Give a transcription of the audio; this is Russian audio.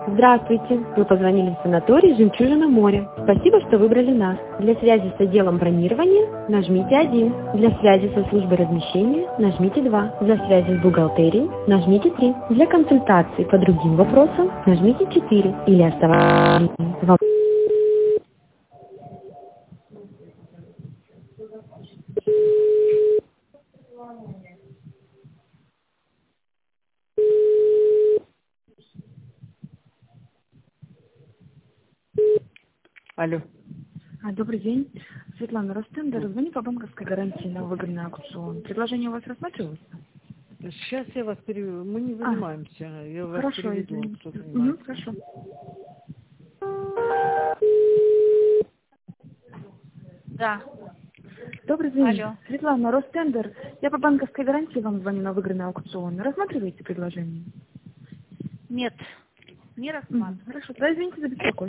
Здравствуйте! Вы позвонили в санаторий «Жемчужина море». Спасибо, что выбрали нас. Для связи с отделом бронирования нажмите 1. Для связи со службой размещения нажмите 2. Для связи с бухгалтерией нажмите 3. Для консультации по другим вопросам нажмите 4. Или оставайтесь. Алло. Добрый день. Светлана Ростендер. Звоню по банковской гарантии на выгодный аукцион. Предложение у вас рассматривается? Сейчас я вас переведу. Мы не занимаемся. Я вас Хорошо, переведу. извините. Кто занимается. Хорошо. Да. Добрый день. Алло. Светлана Ростендер. Я по банковской гарантии вам звоню на выгодный аукцион. Рассматриваете предложение? Нет, не рассматриваю. Хорошо. Да, извините за беспокойство.